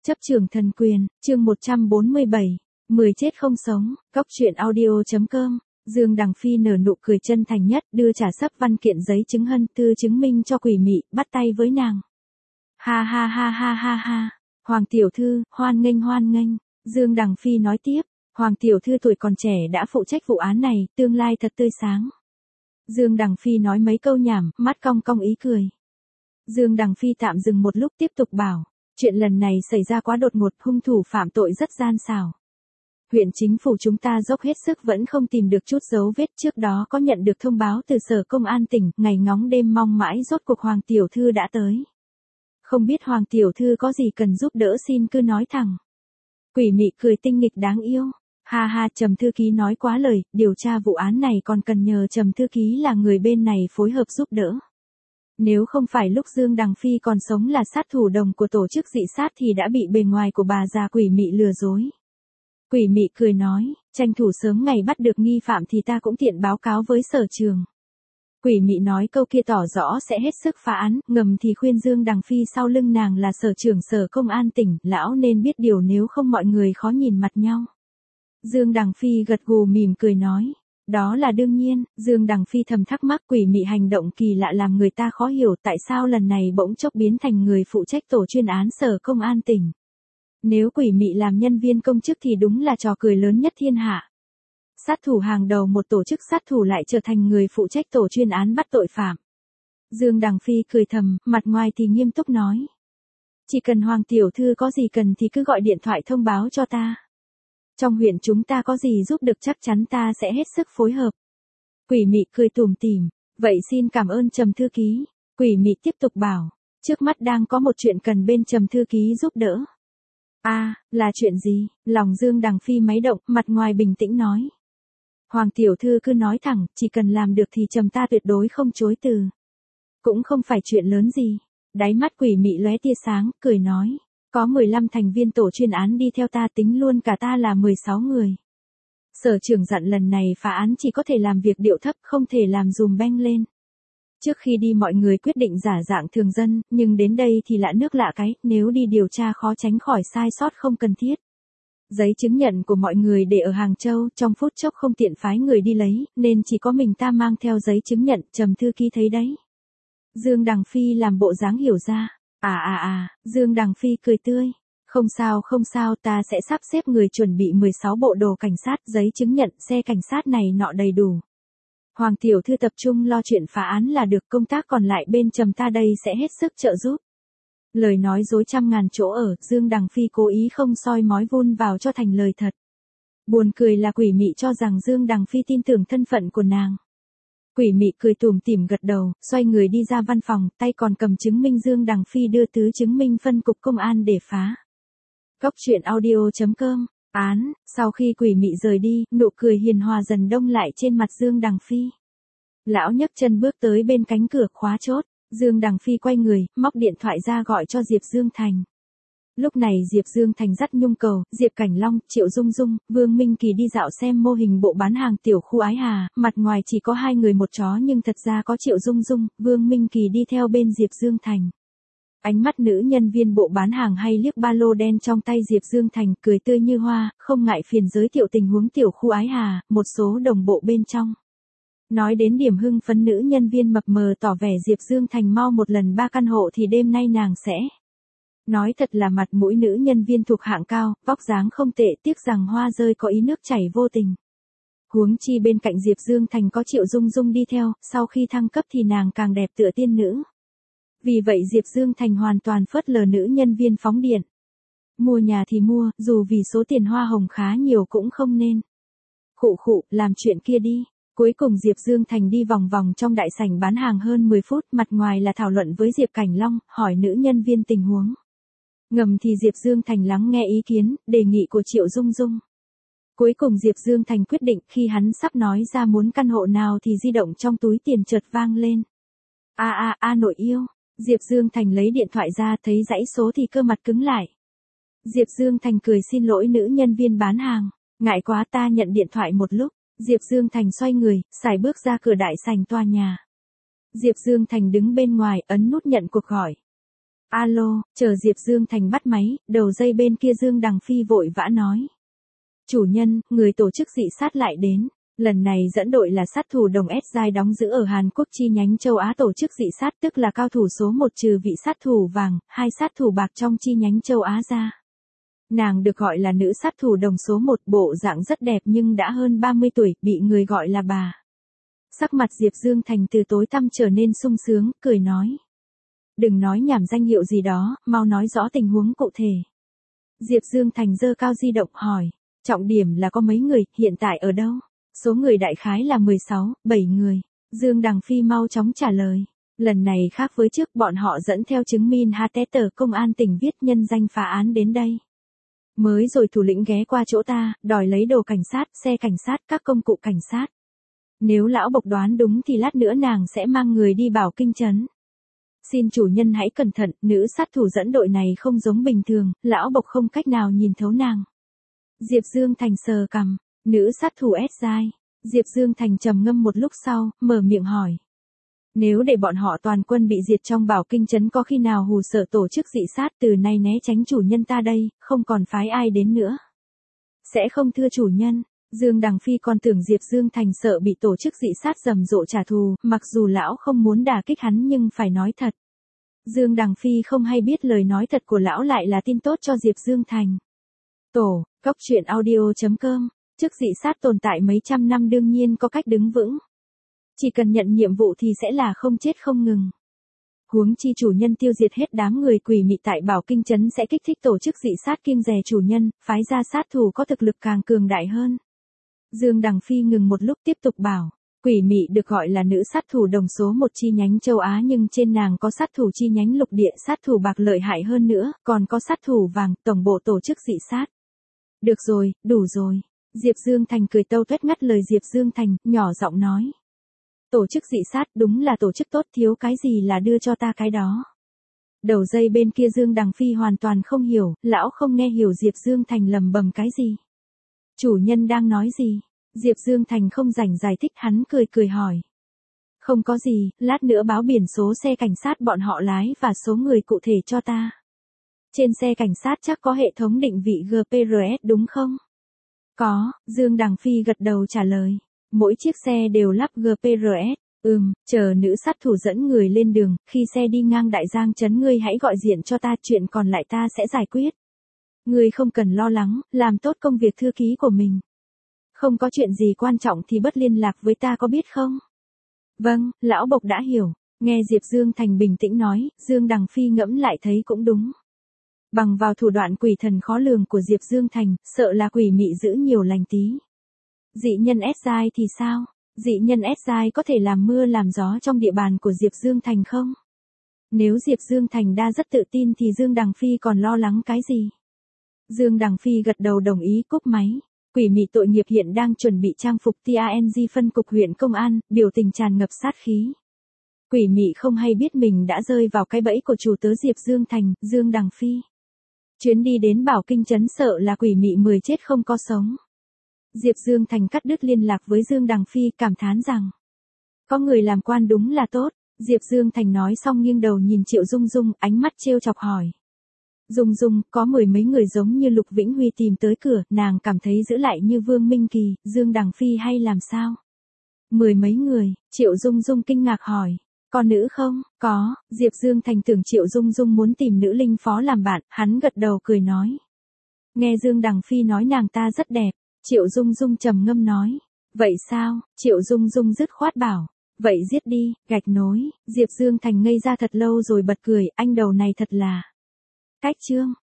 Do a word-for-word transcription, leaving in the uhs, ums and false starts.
Chấp trường thần quyền, chương một trăm bốn mươi bảy, mười chết không sống, Cóc truyện audio.com. Dương Đằng Phi nở nụ cười chân thành nhất, đưa trả sấp văn kiện giấy chứng hân thư chứng minh cho Quỷ Mị, bắt tay với nàng. Ha ha ha ha ha ha, Hoàng tiểu thư, hoan nghênh hoan nghênh, Dương Đằng Phi nói tiếp, Hoàng tiểu thư tuổi còn trẻ đã phụ trách vụ án này, tương lai thật tươi sáng. Dương Đằng Phi nói mấy câu nhảm, mắt cong cong ý cười. Dương Đằng Phi tạm dừng một lúc tiếp tục bảo, chuyện lần này xảy ra quá đột ngột, hung thủ phạm tội rất gian xảo. Huyện chính phủ chúng ta dốc hết sức vẫn không tìm được chút dấu vết, trước đó có nhận được thông báo từ sở công an tỉnh, ngày ngóng đêm mong mãi rốt cuộc Hoàng tiểu thư đã tới. Không biết Hoàng tiểu thư có gì cần giúp đỡ xin cứ nói thẳng. Quỷ Mị cười tinh nghịch đáng yêu. Ha ha, Trầm thư ký nói quá lời, điều tra vụ án này còn cần nhờ Trầm thư ký là người bên này phối hợp giúp đỡ. Nếu không phải lúc Dương Đằng Phi còn sống là sát thủ đồng của tổ chức dị sát thì đã bị bề ngoài của bà già Quỷ Mị lừa dối. Quỷ Mị cười nói, tranh thủ sớm ngày bắt được nghi phạm thì ta cũng tiện báo cáo với sở trường. Quỷ Mị nói câu kia tỏ rõ sẽ hết sức phá án, ngầm thì khuyên Dương Đằng Phi sau lưng nàng là sở trưởng sở công an tỉnh, lão nên biết điều nếu không mọi người khó nhìn mặt nhau. Dương Đằng Phi gật gù mỉm cười nói, đó là đương nhiên. Dương Đằng Phi thầm thắc mắc Quỷ Mị hành động kỳ lạ làm người ta khó hiểu tại sao lần này bỗng chốc biến thành người phụ trách tổ chuyên án sở công an tỉnh. Nếu Quỷ Mị làm nhân viên công chức thì đúng là trò cười lớn nhất thiên hạ. Sát thủ hàng đầu một tổ chức sát thủ lại trở thành người phụ trách tổ chuyên án bắt tội phạm. Dương Đằng Phi cười thầm, mặt ngoài thì nghiêm túc nói. Chỉ cần Hoàng tiểu thư có gì cần thì cứ gọi điện thoại thông báo cho ta. Trong huyện chúng ta có gì giúp được chắc chắn ta sẽ hết sức phối hợp. Quỷ Mị cười tủm tỉm, vậy xin cảm ơn Trầm thư ký. Quỷ Mị tiếp tục bảo, trước mắt đang có một chuyện cần bên Trầm thư ký giúp đỡ. A, à, là chuyện gì? Lòng Dương Đằng Phi máy động, mặt ngoài bình tĩnh nói. Hoàng tiểu thư cứ nói thẳng, chỉ cần làm được thì Trầm ta tuyệt đối không chối từ. Cũng không phải chuyện lớn gì. Đáy mắt Quỷ Mị lóe tia sáng, cười nói. Có mười lăm thành viên tổ chuyên án đi theo ta, tính luôn cả ta là mười sáu người. Sở trưởng dặn lần này phá án chỉ có thể làm việc điệu thấp, không thể làm dùm beng lên. Trước khi đi mọi người quyết định giả dạng thường dân, nhưng đến đây thì lạ nước lạ cái, nếu đi điều tra khó tránh khỏi sai sót không cần thiết. Giấy chứng nhận của mọi người để ở Hàng Châu, trong phút chốc không tiện phái người đi lấy, nên chỉ có mình ta mang theo giấy chứng nhận, Trầm thư ký thấy đấy. Dương Đằng Phi làm bộ dáng hiểu ra. À à à, Dương Đằng Phi cười tươi. Không sao không sao, ta sẽ sắp xếp người chuẩn bị mười sáu bộ đồ cảnh sát, giấy chứng nhận, xe cảnh sát này nọ đầy đủ. Hoàng tiểu thư tập trung lo chuyện phá án là được, công tác còn lại bên Trầm ta đây sẽ hết sức trợ giúp. Lời nói dối trăm ngàn chỗ ở, Dương Đằng Phi cố ý không soi mói vun vào cho thành lời thật. Buồn cười là Quỷ Mị cho rằng Dương Đằng Phi tin tưởng thân phận của nàng. Quỷ Mị cười tủm tỉm gật đầu, xoay người đi ra văn phòng, tay còn cầm chứng minh Dương Đằng Phi đưa tứ chứng minh phân cục công an để phá. Cóc truyện audio.com. Án, sau khi Quỷ Mị rời đi, nụ cười hiền hòa dần đông lại trên mặt Dương Đằng Phi. Lão nhấc chân bước tới bên cánh cửa khóa chốt, Dương Đằng Phi quay người, móc điện thoại ra gọi cho Diệp Dương Thành. Lúc này Diệp Dương Thành dắt Nhung Cầu, Diệp Cảnh Long, Triệu Dung Dung, Vương Minh Kỳ đi dạo xem mô hình bộ bán hàng tiểu khu Ái Hà, mặt ngoài chỉ có hai người một chó nhưng thật ra có Triệu Dung Dung, Vương Minh Kỳ đi theo bên Diệp Dương Thành. Ánh mắt nữ nhân viên bộ bán hàng hay liếc ba lô đen trong tay Diệp Dương Thành, cười tươi như hoa, không ngại phiền giới thiệu tình huống tiểu khu Ái Hà, một số đồng bộ bên trong. Nói đến điểm hưng phấn nữ nhân viên mập mờ tỏ vẻ Diệp Dương Thành mau một lần ba căn hộ thì đêm nay nàng sẽ. Nói thật là mặt mũi nữ nhân viên thuộc hạng cao, vóc dáng không tệ, tiếc rằng hoa rơi có ý nước chảy vô tình. Huống chi bên cạnh Diệp Dương Thành có Triệu Dung Dung đi theo, sau khi thăng cấp thì nàng càng đẹp tựa tiên nữ. Vì vậy Diệp Dương Thành hoàn toàn phớt lờ nữ nhân viên phóng điện. Mua nhà thì mua, dù vì số tiền hoa hồng khá nhiều cũng không nên. Khụ khụ, làm chuyện kia đi. Cuối cùng Diệp Dương Thành đi vòng vòng trong đại sảnh bán hàng hơn mười phút, mặt ngoài là thảo luận với Diệp Cảnh Long, hỏi nữ nhân viên tình huống. Ngầm thì Diệp Dương Thành lắng nghe ý kiến, đề nghị của Triệu Dung Dung. Cuối cùng Diệp Dương Thành quyết định, khi hắn sắp nói ra muốn căn hộ nào thì di động trong túi tiền chợt vang lên. A a a nội yêu. Diệp Dương Thành lấy điện thoại ra, thấy dãy số thì cơ mặt cứng lại. Diệp Dương Thành cười xin lỗi nữ nhân viên bán hàng. Ngại quá, ta nhận điện thoại một lúc. Diệp Dương Thành xoay người, sải bước ra cửa đại sảnh tòa nhà. Diệp Dương Thành đứng bên ngoài, ấn nút nhận cuộc gọi. Alo, chờ Diệp Dương Thành bắt máy, đầu dây bên kia Dương Đằng Phi vội vã nói. Chủ nhân, người tổ chức dị sát lại đến. Lần này dẫn đội là sát thủ đồng S-Giai đóng giữ ở Hàn Quốc chi nhánh châu Á tổ chức dị sát, tức là cao thủ số một trừ vị sát thủ vàng, hai sát thủ bạc trong chi nhánh châu Á ra. Nàng được gọi là nữ sát thủ đồng số một, bộ dạng rất đẹp nhưng đã hơn ba mươi tuổi, bị người gọi là bà. Sắc mặt Diệp Dương Thành từ tối tăm trở nên sung sướng, cười nói. Đừng nói nhảm danh hiệu gì đó, mau nói rõ tình huống cụ thể. Diệp Dương Thành giơ cao di động hỏi. Trọng điểm là có mấy người, hiện tại ở đâu? Số người đại khái là mười sáu, bảy người. Dương Đằng Phi mau chóng trả lời. Lần này khác với trước, bọn họ dẫn theo chứng minh hát tê tờ công an tỉnh viết nhân danh phá án đến đây. Mới rồi thủ lĩnh ghé qua chỗ ta, đòi lấy đồ cảnh sát, xe cảnh sát, các công cụ cảnh sát. Nếu lão Bộc đoán đúng thì lát nữa nàng sẽ mang người đi Bảo Kinh trấn. Xin chủ nhân hãy cẩn thận, nữ sát thủ dẫn đội này không giống bình thường, lão Bộc không cách nào nhìn thấu nàng. Diệp Dương Thành sờ cằm, nữ sát thủ S-Giai. Diệp Dương Thành trầm ngâm một lúc sau, mở miệng hỏi. Nếu để bọn họ toàn quân bị diệt trong Bảo Kinh trấn có khi nào hù sợ tổ chức dị sát từ nay né tránh chủ nhân ta đây, không còn phái ai đến nữa. Sẽ không thưa chủ nhân. Dương Đằng Phi còn tưởng Diệp Dương Thành sợ bị tổ chức dị sát rầm rộ trả thù, mặc dù lão không muốn đả kích hắn nhưng phải nói thật. Dương Đằng Phi không hay biết lời nói thật của lão lại là tin tốt cho Diệp Dương Thành. Tổ, Cóc Truyện Audio chấm com, chức dị sát tồn tại mấy trăm năm đương nhiên có cách đứng vững. Chỉ cần nhận nhiệm vụ thì sẽ là không chết không ngừng. Huống chi chủ nhân tiêu diệt hết đám người quỷ mị tại Bảo Kinh trấn sẽ kích thích tổ chức dị sát kiêng dè chủ nhân, phái ra sát thủ có thực lực càng cường đại hơn. Dương Đằng Phi ngừng một lúc tiếp tục bảo, quỷ mị được gọi là nữ sát thủ đồng số một chi nhánh châu Á nhưng trên nàng có sát thủ chi nhánh lục địa, sát thủ bạc lợi hại hơn nữa, còn có sát thủ vàng, tổng bộ tổ chức dị sát. Được rồi, đủ rồi. Diệp Dương Thành cười tâu tuét ngắt lời Diệp Dương Thành, nhỏ giọng nói. Tổ chức dị sát đúng là tổ chức tốt, thiếu cái gì là đưa cho ta cái đó. Đầu dây bên kia Dương Đằng Phi hoàn toàn không hiểu, lão không nghe hiểu Diệp Dương Thành lầm bầm cái gì. Chủ nhân đang nói gì? Diệp Dương Thành không rảnh giải thích, hắn cười cười hỏi. Không có gì, lát nữa báo biển số xe cảnh sát bọn họ lái và số người cụ thể cho ta. Trên xe cảnh sát chắc có hệ thống định vị giê pê rờ ét đúng không? Có, Dương Đằng Phi gật đầu trả lời. Mỗi chiếc xe đều lắp giê pê rờ ét. Ừm, chờ nữ sát thủ dẫn người lên đường, khi xe đi ngang Đại Giang trấn ngươi hãy gọi điện cho ta, chuyện còn lại ta sẽ giải quyết. Ngươi không cần lo lắng, làm tốt công việc thư ký của mình. Không có chuyện gì quan trọng thì bất liên lạc với ta có biết không? Vâng, lão Bộc đã hiểu. Nghe Diệp Dương Thành bình tĩnh nói, Dương Đằng Phi ngẫm lại thấy cũng đúng. Bằng vào thủ đoạn quỷ thần khó lường của Diệp Dương Thành, sợ là quỷ mị giữ nhiều lành tí. Dị nhân S-Giai thì sao? Dị nhân S-Giai có thể làm mưa làm gió trong địa bàn của Diệp Dương Thành không? Nếu Diệp Dương Thành đa rất tự tin thì Dương Đằng Phi còn lo lắng cái gì? Dương Đằng Phi gật đầu đồng ý, cúp máy. Quỷ mị tội nghiệp hiện đang chuẩn bị trang phục tê a en giê phân cục huyện công an, biểu tình tràn ngập sát khí. Quỷ mị không hay biết mình đã rơi vào cái bẫy của chủ tớ Diệp Dương Thành, Dương Đằng Phi. Chuyến đi đến Bảo Kinh trấn sợ là quỷ mị mười chết không có sống. Diệp Dương Thành cắt đứt liên lạc với Dương Đằng Phi, cảm thán rằng. Có người làm quan đúng là tốt. Diệp Dương Thành nói xong nghiêng đầu nhìn Triệu Dung Dung, ánh mắt trêu chọc hỏi. Dung Dung, có mười mấy người giống như Lục Vĩnh Huy tìm tới cửa, nàng cảm thấy giữ lại như Vương Minh Kỳ, Dương Đằng Phi hay làm sao? Mười mấy người, Triệu Dung Dung kinh ngạc hỏi. Có nữ không? Có, Diệp Dương Thành tưởng Triệu Dung Dung muốn tìm nữ linh phó làm bạn, hắn gật đầu cười nói. Nghe Dương Đằng Phi nói nàng ta rất đẹp, Triệu Dung Dung trầm ngâm nói. Vậy sao? Triệu Dung Dung dứt khoát bảo. Vậy giết đi, gạch nối. Diệp Dương Thành ngây ra thật lâu rồi bật cười, anh đầu này thật là. Cách chương.